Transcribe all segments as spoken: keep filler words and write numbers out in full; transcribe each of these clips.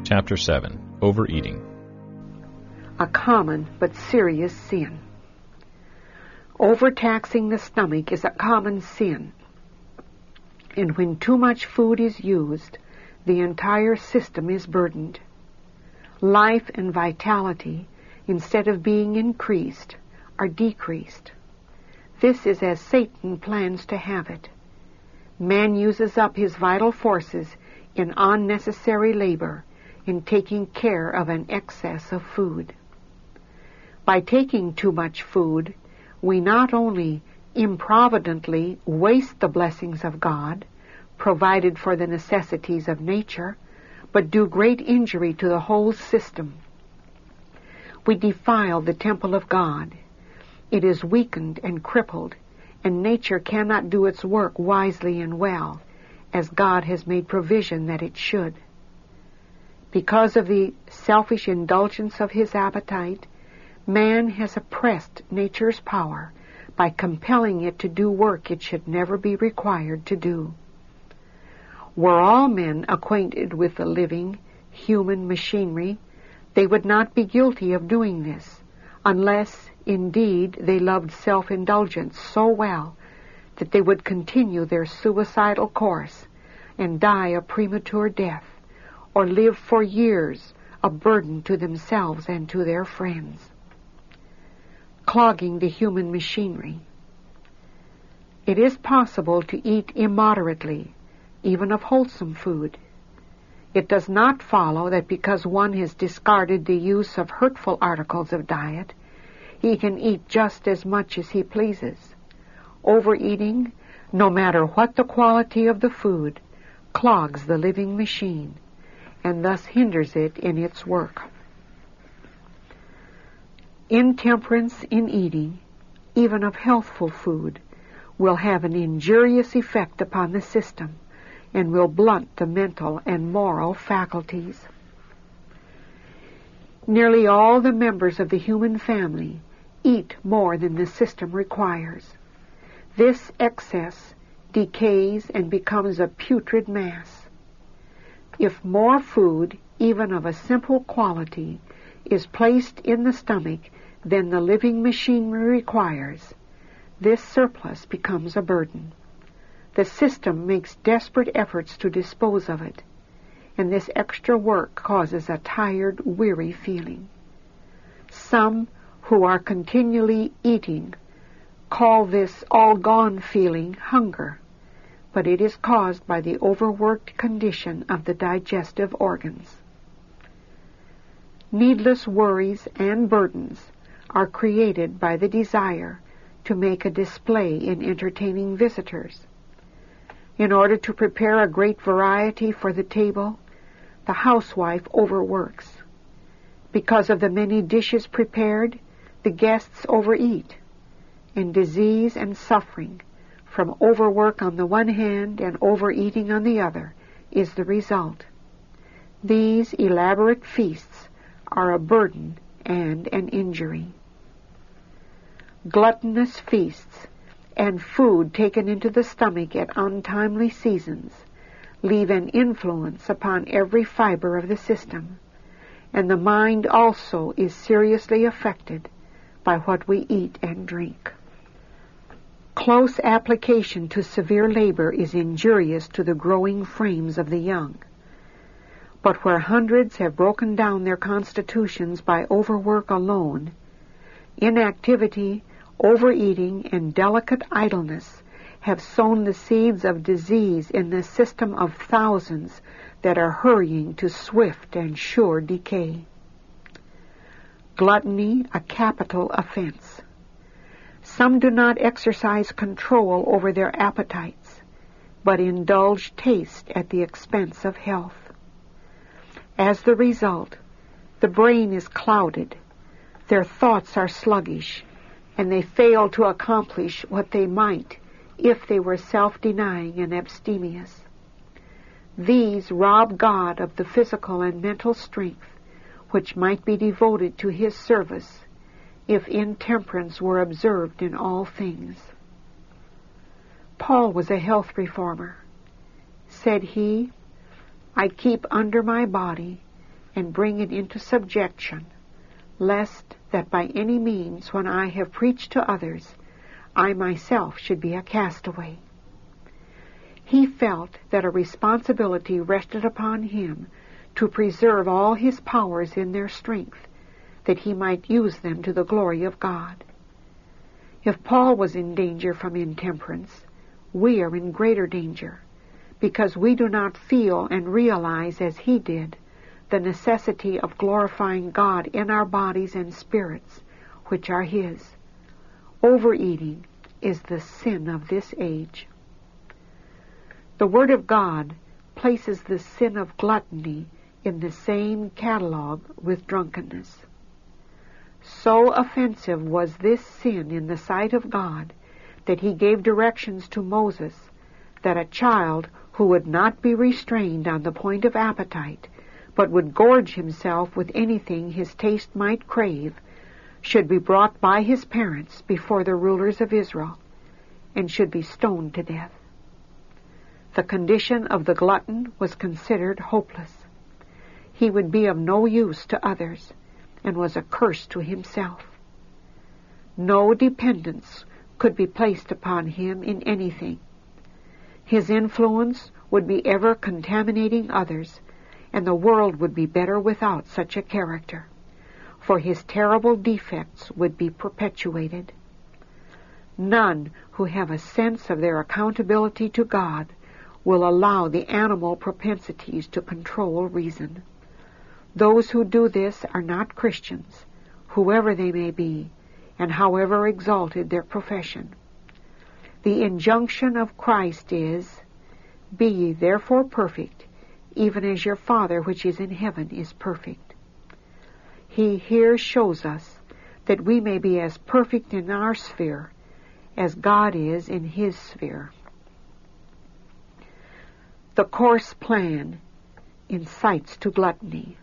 Chapter seven. Overeating. A common but serious sin. Overtaxing the stomach is a common sin, and when too much food is used, the entire system is burdened. Life and vitality, instead of being increased, are decreased. This is as Satan plans to have it. Man uses up his vital forces in unnecessary labor in taking care of an excess of food. By taking too much food, we not only improvidently waste the blessings of God, provided for the necessities of nature, but do great injury to the whole system. We defile the temple of God. It is weakened and crippled, and nature cannot do its work wisely and well, as God has made provision that it should. Because of the selfish indulgence of his appetite, man has oppressed nature's power by compelling it to do work it should never be required to do. Were all men acquainted with the living, human machinery, they would not be guilty of doing this, unless, indeed, they loved self-indulgence so well that they would continue their suicidal course and die a premature death, or live for years a burden to themselves and to their friends. Clogging the human machinery. It is possible to eat immoderately, even of wholesome food. It does not follow that because one has discarded the use of hurtful articles of diet, he can eat just as much as he pleases. Overeating, no matter what the quality of the food, clogs the living machine, and thus hinders it in its work. Intemperance in eating, even of healthful food, will have an injurious effect upon the system and will blunt the mental and moral faculties. Nearly all the members of the human family eat more than the system requires. This excess decays and becomes a putrid mass. If more food, even of a simple quality, is placed in the stomach than the living machinery requires, this surplus becomes a burden. The system makes desperate efforts to dispose of it, and this extra work causes a tired, weary feeling. Some who are continually eating call this all-gone feeling hunger, but it is caused by the overworked condition of the digestive organs. Needless worries and burdens are created by the desire to make a display in entertaining visitors. In order to prepare a great variety for the table, the housewife overworks. Because of the many dishes prepared, the guests overeat, and disease and suffering from overwork on the one hand and overeating on the other is the result. These elaborate feasts are a burden and an injury. Gluttonous feasts and food taken into the stomach at untimely seasons leave an influence upon every fiber of the system, and the mind also is seriously affected by what we eat and drink. Close application to severe labor is injurious to the growing frames of the young. But where hundreds have broken down their constitutions by overwork alone, inactivity, overeating, and delicate idleness have sown the seeds of disease in the system of thousands that are hurrying to swift and sure decay. Gluttony, a capital offense. Some do not exercise control over their appetites, but indulge taste at the expense of health. As the result, the brain is clouded, their thoughts are sluggish, and they fail to accomplish what they might if they were self-denying and abstemious. These rob God of the physical and mental strength which might be devoted to his service if intemperance were observed in all things. Paul was a health reformer. Said he, I keep under my body and bring it into subjection, lest that by any means, when I have preached to others, I myself should be a castaway. He felt that a responsibility rested upon him to preserve all his powers in their strength, that he might use them to the glory of God. If Paul was in danger from intemperance, we are in greater danger, because we do not feel and realize as he did the necessity of glorifying God in our bodies and spirits, which are his. Overeating is the sin of this age. The Word of God places the sin of gluttony in the same catalog with drunkenness. So offensive was this sin in the sight of God that he gave directions to Moses that a child who would not be restrained on the point of appetite, but would gorge himself with anything his taste might crave, should be brought by his parents before the rulers of Israel, and should be stoned to death. The condition of the glutton was considered hopeless. He would be of no use to others, and was a curse to himself. No dependence could be placed upon him in anything. His influence would be ever contaminating others, and the world would be better without such a character, for his terrible defects would be perpetuated. None who have a sense of their accountability to God will allow the animal propensities to control reason. Those who do this are not Christians, whoever they may be, and however exalted their profession. The injunction of Christ is, "Be ye therefore perfect, even as your Father which is in heaven is perfect." He here shows us that we may be as perfect in our sphere as God is in his sphere. The coarse plan incites to gluttony.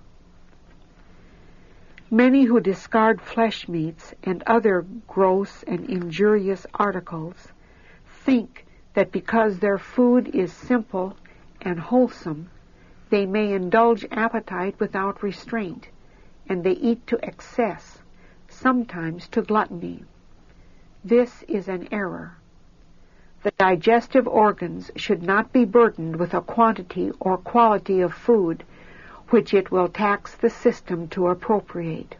Many who discard flesh meats and other gross and injurious articles think that because their food is simple and wholesome, they may indulge appetite without restraint, and they eat to excess, sometimes to gluttony. This is an error. The digestive organs should not be burdened with a quantity or quality of food which it will tax the system to appropriate.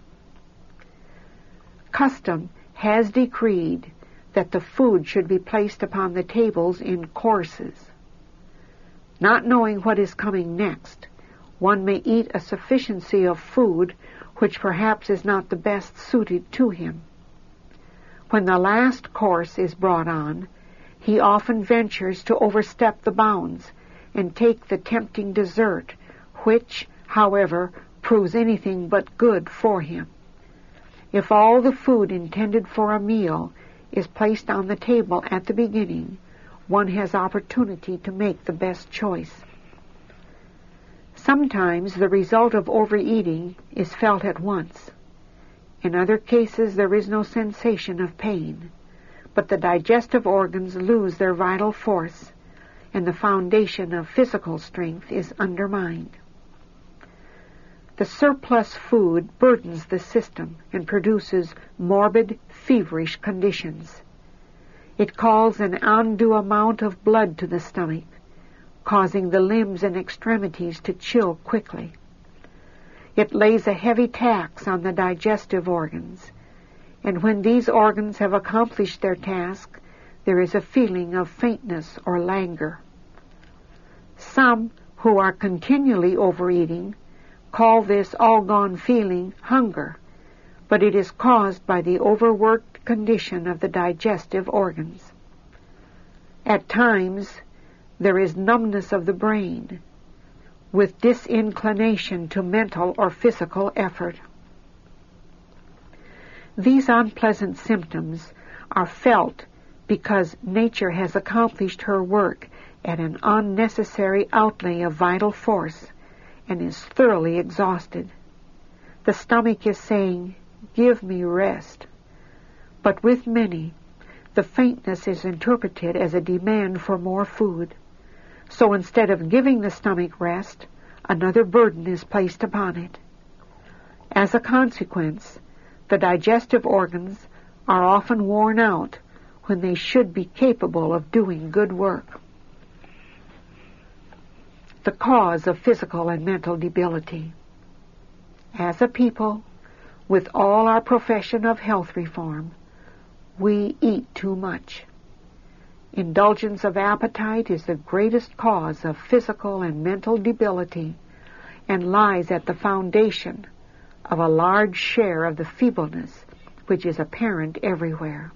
Custom has decreed that the food should be placed upon the tables in courses. Not knowing what is coming next, one may eat a sufficiency of food which perhaps is not the best suited to him. When the last course is brought on, he often ventures to overstep the bounds and take the tempting dessert, which, however, proves anything but good for him. If all the food intended for a meal is placed on the table at the beginning, one has opportunity to make the best choice. Sometimes the result of overeating is felt at once. In other cases there is no sensation of pain, but the digestive organs lose their vital force, and the foundation of physical strength is undermined. The surplus food burdens the system and produces morbid, feverish conditions. It calls an undue amount of blood to the stomach, causing the limbs and extremities to chill quickly. It lays a heavy tax on the digestive organs, and when these organs have accomplished their task, there is a feeling of faintness or languor. Some who are continually overeating call this all-gone feeling hunger, but it is caused by the overworked condition of the digestive organs. At times, there is numbness of the brain, with disinclination to mental or physical effort. These unpleasant symptoms are felt because nature has accomplished her work at an unnecessary outlay of vital force and is thoroughly exhausted. The stomach is saying, "Give me rest." But with many, the faintness is interpreted as a demand for more food. So instead of giving the stomach rest, another burden is placed upon it. As a consequence, the digestive organs are often worn out when they should be capable of doing good work. The cause of physical and mental debility. As a people, with all our profession of health reform, we eat too much. Indulgence of appetite is the greatest cause of physical and mental debility and lies at the foundation of a large share of the feebleness which is apparent everywhere.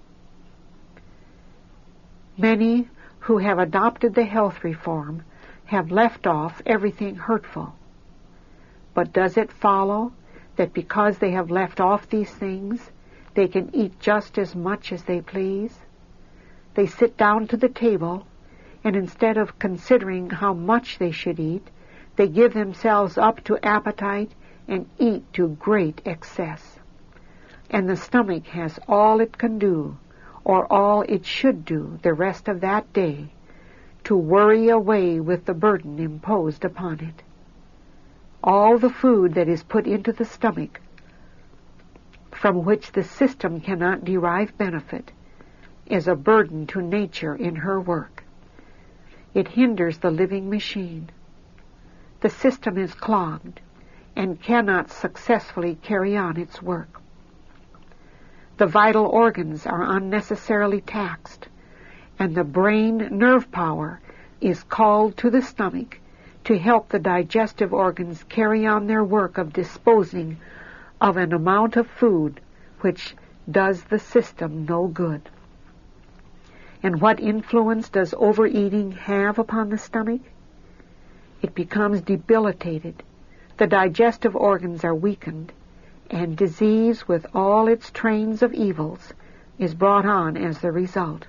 Many who have adopted the health reform have left off everything hurtful. But does it follow that because they have left off these things, they can eat just as much as they please? They sit down to the table, and instead of considering how much they should eat, they give themselves up to appetite and eat to great excess. And the stomach has all it can do, or all it should do the rest of that day, to worry away with the burden imposed upon it. All the food that is put into the stomach, from which the system cannot derive benefit, is a burden to nature in her work. It hinders the living machine. The system is clogged and cannot successfully carry on its work. The vital organs are unnecessarily taxed, and the brain nerve power is called to the stomach to help the digestive organs carry on their work of disposing of an amount of food which does the system no good. And what influence does overeating have upon the stomach? It becomes debilitated, the digestive organs are weakened, and disease with all its trains of evils is brought on as the result.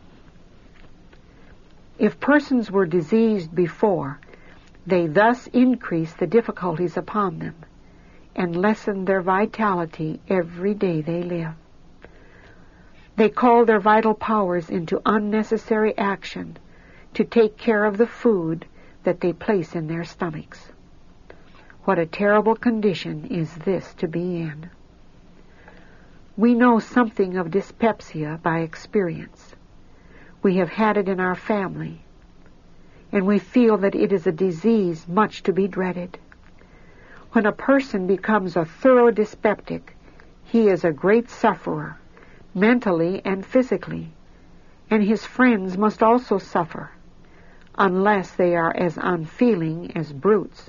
If persons were diseased before, they thus increase the difficulties upon them and lessen their vitality every day they live. They call their vital powers into unnecessary action to take care of the food that they place in their stomachs. What a terrible condition is this to be in. We know something of dyspepsia by experience. We have had it in our family, and we feel that it is a disease much to be dreaded. When a person becomes a thorough dyspeptic, he is a great sufferer, mentally and physically, and his friends must also suffer, unless they are as unfeeling as brutes.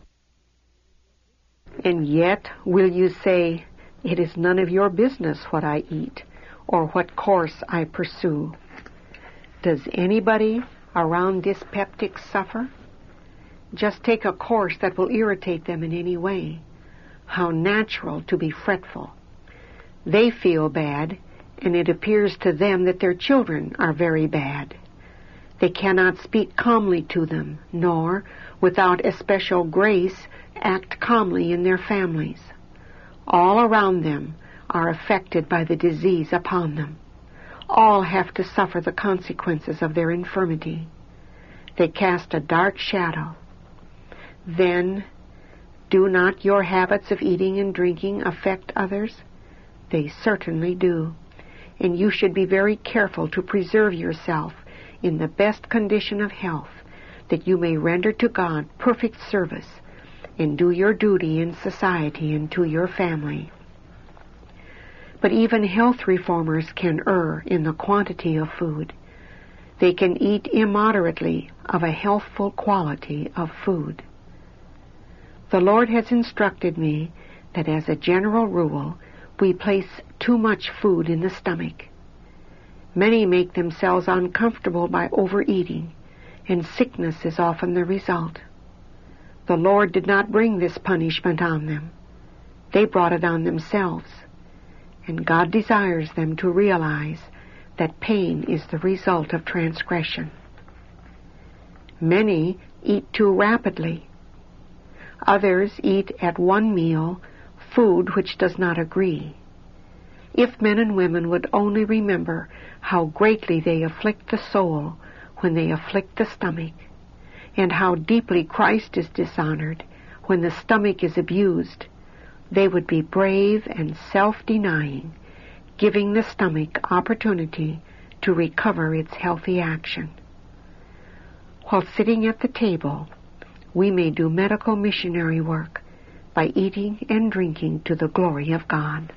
And yet, will you say, it is none of your business what I eat, or what course I pursue? Does anybody around dyspeptics suffer? Just take a course that will irritate them in any way. How natural to be fretful. They feel bad, and it appears to them that their children are very bad. They cannot speak calmly to them, nor, without especial grace, act calmly in their families. All around them are affected by the disease upon them. All have to suffer the consequences of their infirmity. They cast a dark shadow. Then, do not your habits of eating and drinking affect others? They certainly do, and you should be very careful to preserve yourself in the best condition of health, that you may render to God perfect service and do your duty in society and to your family. But even health reformers can err in the quantity of food. They can eat immoderately of a healthful quality of food. The Lord has instructed me that as a general rule, we place too much food in the stomach. Many make themselves uncomfortable by overeating, and sickness is often the result. The Lord did not bring this punishment on them. They brought it on themselves, and God desires them to realize that pain is the result of transgression. Many eat too rapidly. Others eat at one meal food which does not agree. If men and women would only remember how greatly they afflict the soul when they afflict the stomach, and how deeply Christ is dishonored when the stomach is abused, they would be brave and self-denying, giving the stomach opportunity to recover its healthy action. While sitting at the table, we may do medical missionary work by eating and drinking to the glory of God.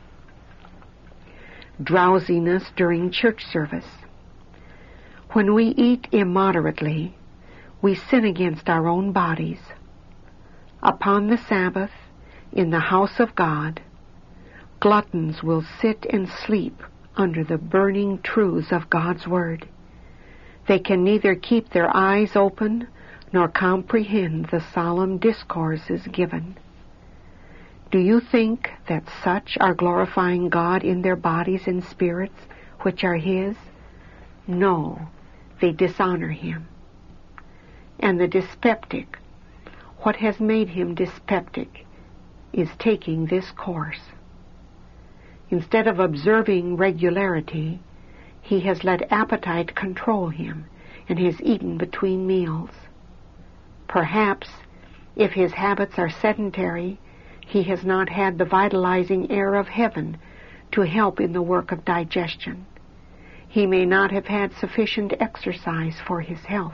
Drowsiness during church service. When we eat immoderately, we sin against our own bodies. Upon the Sabbath, in the house of God, gluttons will sit and sleep under the burning truths of God's Word. They can neither keep their eyes open nor comprehend the solemn discourses given. Do you think that such are glorifying God in their bodies and spirits, which are His? No, they dishonor Him. And the dyspeptic, what has made him dyspeptic, is taking this course. Instead of observing regularity, he has let appetite control him and has eaten between meals. Perhaps, if his habits are sedentary, he has not had the vitalizing air of heaven to help in the work of digestion. He may not have had sufficient exercise for his health.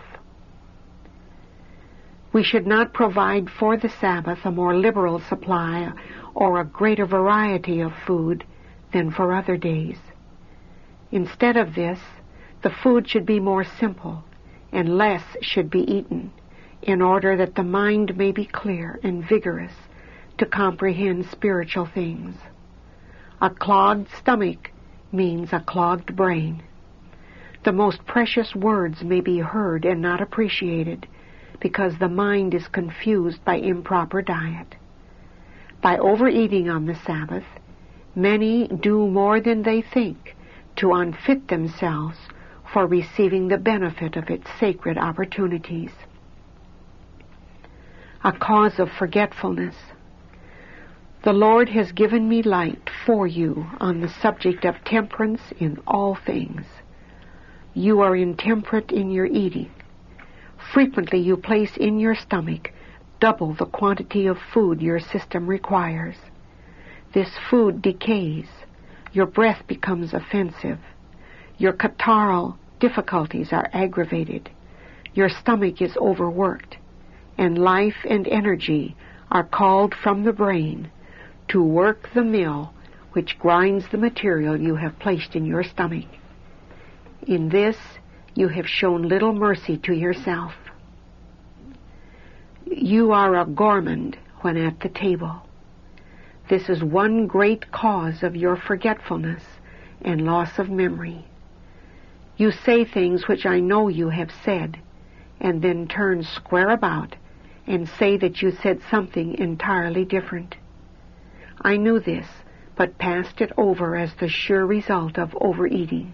We should not provide for the Sabbath a more liberal supply or a greater variety of food than for other days. Instead of this, the food should be more simple, and less should be eaten, in order that the mind may be clear and vigorous to comprehend spiritual things. A clogged stomach means a clogged brain. The most precious words may be heard and not appreciated because the mind is confused by improper diet. By overeating on the Sabbath, many do more than they think to unfit themselves for receiving the benefit of its sacred opportunities. A cause of forgetfulness. The Lord has given me light for you on the subject of temperance in all things. You are intemperate in your eating. Frequently you place in your stomach double the quantity of food your system requires. This food decays. Your breath becomes offensive. Your catarrhal difficulties are aggravated. Your stomach is overworked, and life and energy are called from the brain to work the mill which grinds the material you have placed in your stomach. In this, you have shown little mercy to yourself. You are a gourmand when at the table. This is one great cause of your forgetfulness and loss of memory. You say things which I know you have said, and then turn square about and say that you said something entirely different. I knew this, but passed it over as the sure result of overeating.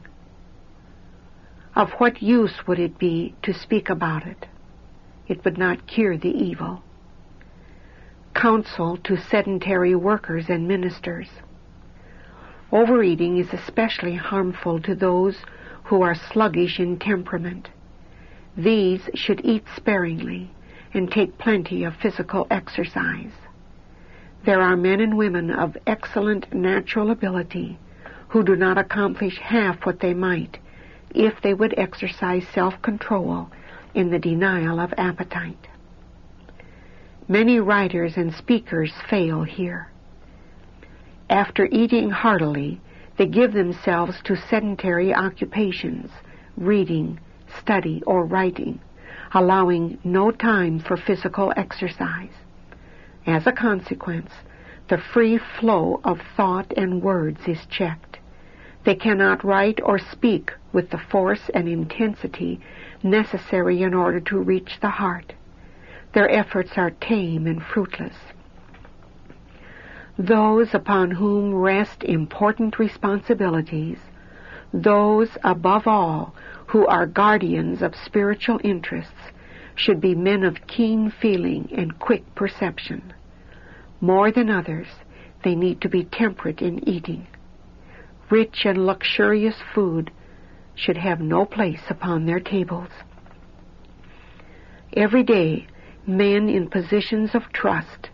Of what use would it be to speak about it? It would not cure the evil. Counsel to sedentary workers and ministers. Overeating is especially harmful to those who are sluggish in temperament. These should eat sparingly and take plenty of physical exercise. There are men and women of excellent natural ability who do not accomplish half what they might if they would exercise self-control in the denial of appetite. Many writers and speakers fail here. After eating heartily, they give themselves to sedentary occupations, reading, study, or writing, allowing no time for physical exercise. As a consequence, the free flow of thought and words is checked. They cannot write or speak with the force and intensity necessary in order to reach the heart. Their efforts are tame and fruitless. Those upon whom rest important responsibilities, those above all who are guardians of spiritual interests, should be men of keen feeling and quick perception. More than others, they need to be temperate in eating. Rich and luxurious food should have no place upon their tables. Every day, men in positions of trust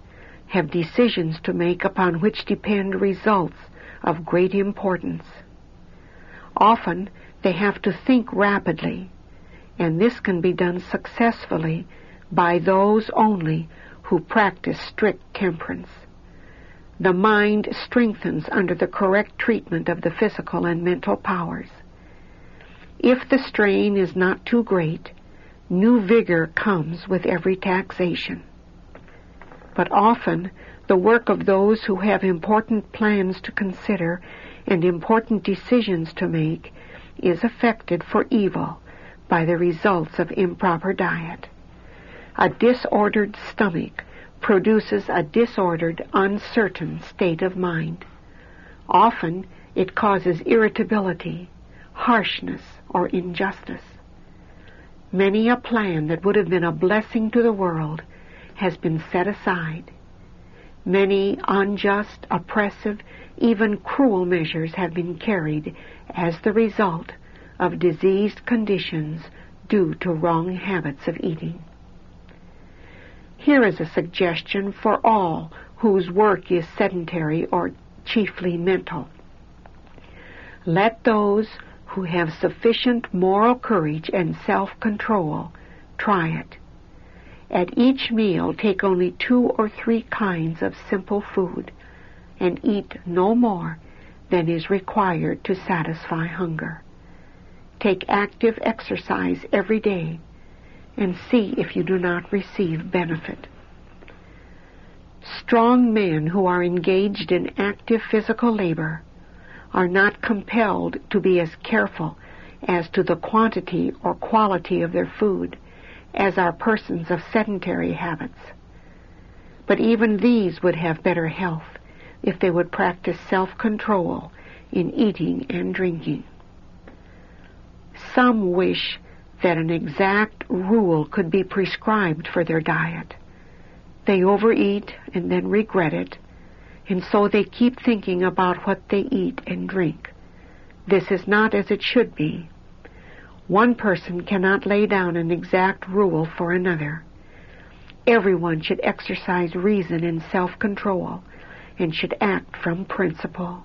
have decisions to make upon which depend results of great importance. Often they have to think rapidly, and this can be done successfully by those only who practice strict temperance. The mind strengthens under the correct treatment of the physical and mental powers. If the strain is not too great, new vigor comes with every taxation. But often the work of those who have important plans to consider and important decisions to make is affected for evil by the results of improper diet. A disordered stomach produces a disordered, uncertain state of mind. Often it causes irritability, harshness, or injustice. Many a plan that would have been a blessing to the world has been set aside. Many unjust, oppressive, even cruel measures have been carried as the result of diseased conditions due to wrong habits of eating. Here is a suggestion for all whose work is sedentary or chiefly mental. Let those who have sufficient moral courage and self-control try it. At each meal, take only two or three kinds of simple food and eat no more than is required to satisfy hunger. Take active exercise every day and see if you do not receive benefit. Strong men who are engaged in active physical labor are not compelled to be as careful as to the quantity or quality of their food as are persons of sedentary habits. But even these would have better health if they would practice self-control in eating and drinking. Some wish that an exact rule could be prescribed for their diet. They overeat and then regret it, and so they keep thinking about what they eat and drink. This is not as it should be. One person cannot lay down an exact rule for another. Everyone should exercise reason and self-control and should act from principle.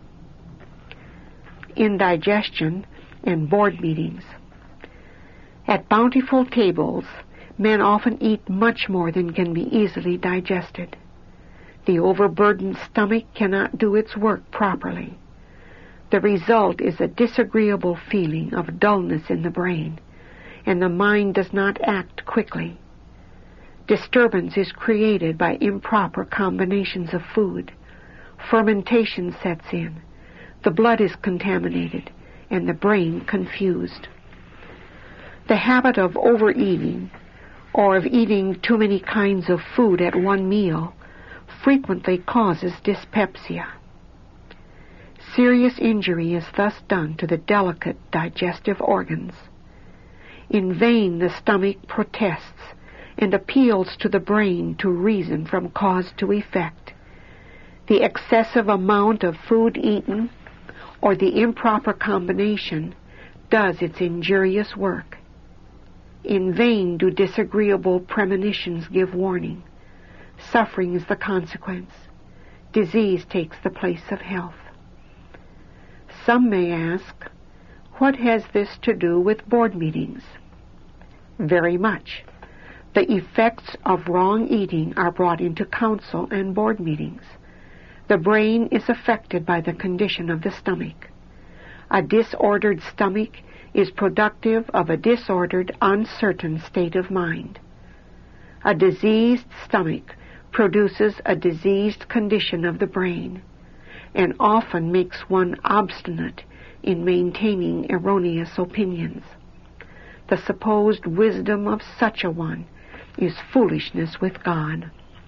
Indigestion and board meetings. At bountiful tables, men often eat much more than can be easily digested. The overburdened stomach cannot do its work properly. The result is a disagreeable feeling of dullness in the brain, and the mind does not act quickly. Disturbance is created by improper combinations of food. Fermentation sets in. The blood is contaminated, and the brain confused. The habit of overeating, or of eating too many kinds of food at one meal, frequently causes dyspepsia. Serious injury is thus done to the delicate digestive organs. In vain the stomach protests and appeals to the brain to reason from cause to effect. The excessive amount of food eaten or the improper combination does its injurious work. In vain do disagreeable premonitions give warning. Suffering is the consequence. Disease takes the place of health. Some may ask, what has this to do with board meetings? Very much. The effects of wrong eating are brought into council and board meetings. The brain is affected by the condition of the stomach. A disordered stomach is productive of a disordered, uncertain state of mind. A diseased stomach produces a diseased condition of the brain, and often makes one obstinate in maintaining erroneous opinions. The supposed wisdom of such a one is foolishness with God.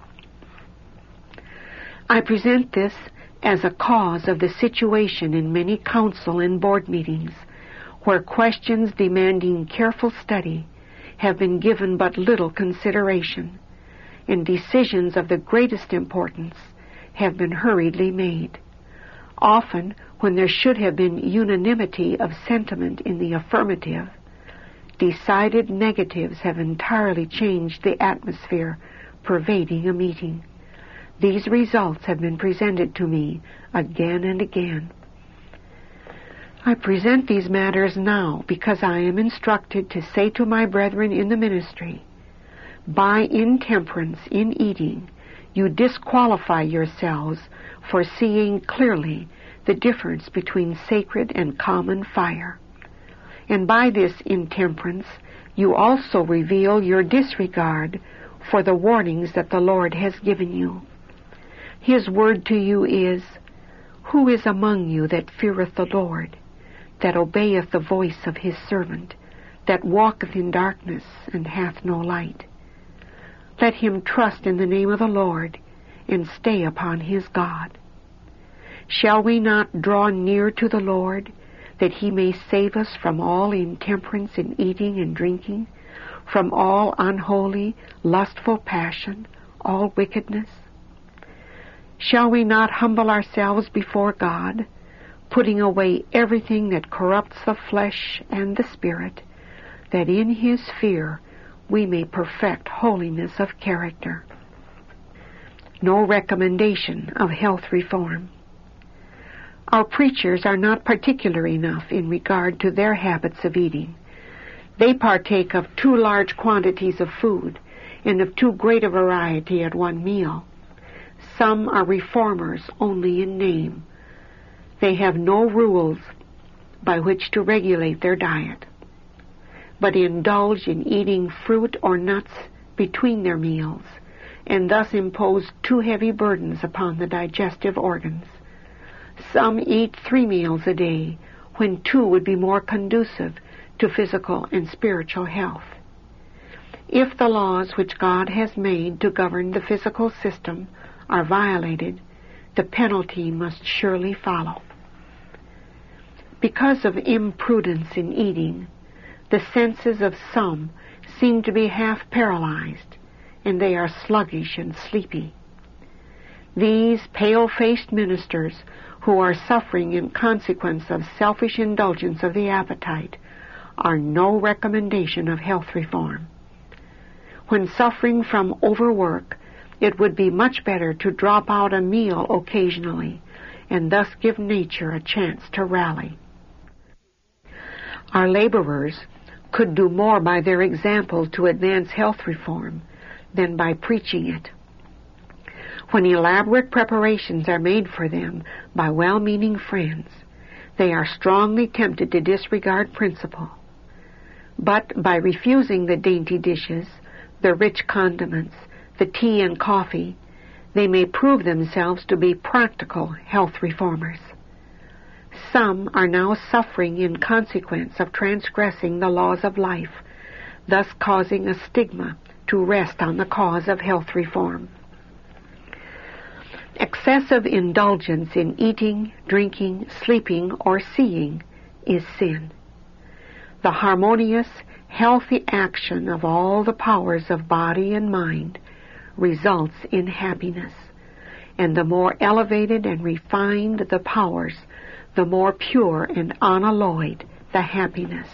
I present this as a cause of the situation in many council and board meetings, where questions demanding careful study have been given but little consideration, and decisions of the greatest importance have been hurriedly made. Often, when there should have been unanimity of sentiment in the affirmative, decided negatives have entirely changed the atmosphere pervading a meeting. These results have been presented to me again and again. I present these matters now because I am instructed to say to my brethren in the ministry, by intemperance in eating, you disqualify yourselves for seeing clearly the difference between sacred and common fire. And by this intemperance, you also reveal your disregard for the warnings that the Lord has given you. His word to you is, who is among you that feareth the Lord, that obeyeth the voice of his servant, that walketh in darkness and hath no light? Let him trust in the name of the Lord, and stay upon his God. Shall we not draw near to the Lord, that he may save us from all intemperance in eating and drinking, from all unholy, lustful passion, all wickedness? Shall we not humble ourselves before God, putting away everything that corrupts the flesh and the spirit, that in his fear we may perfect holiness of character? No recommendation of health reform. Our preachers are not particular enough in regard to their habits of eating. They partake of too large quantities of food and of too great a variety at one meal. Some are reformers only in name. They have no rules by which to regulate their diet, but indulge in eating fruit or nuts between their meals, and thus impose too heavy burdens upon the digestive organs. Some eat three meals a day, when two would be more conducive to physical and spiritual health. If the laws which God has made to govern the physical system are violated, the penalty must surely follow. Because of imprudence in eating, the senses of some seem to be half paralyzed, and they are sluggish and sleepy. These pale-faced ministers who are suffering in consequence of selfish indulgence of the appetite are no recommendation of health reform. When suffering from overwork, it would be much better to drop out a meal occasionally and thus give nature a chance to rally. Our laborers could do more by their example to advance health reform than by preaching it. When elaborate preparations are made for them by well-meaning friends, they are strongly tempted to disregard principle. But by refusing the dainty dishes, the rich condiments, the tea and coffee, they may prove themselves to be practical health reformers. Some are now suffering in consequence of transgressing the laws of life, thus causing a stigma to rest on the cause of health reform. Excessive indulgence in eating, drinking, sleeping, or seeing is sin. The harmonious, healthy action of all the powers of body and mind results in happiness, and the more elevated and refined the powers, the more pure and unalloyed the happiness.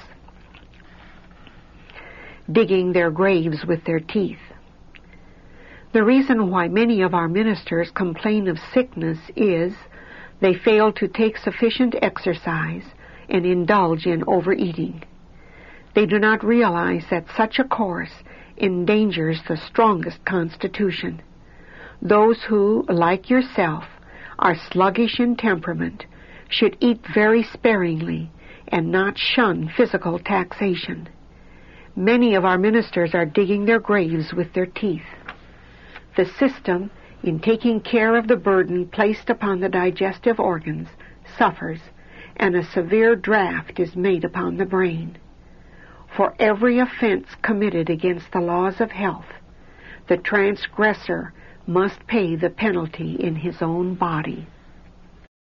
Digging their graves with their teeth. The reason why many of our ministers complain of sickness is they fail to take sufficient exercise and indulge in overeating. They do not realize that such a course endangers the strongest constitution. Those who, like yourself, are sluggish in temperament should eat very sparingly and not shun physical taxation. Many of our ministers are digging their graves with their teeth. The system, in taking care of the burden placed upon the digestive organs, suffers, and a severe draft is made upon the brain. For every offense committed against the laws of health, the transgressor must pay the penalty in his own body.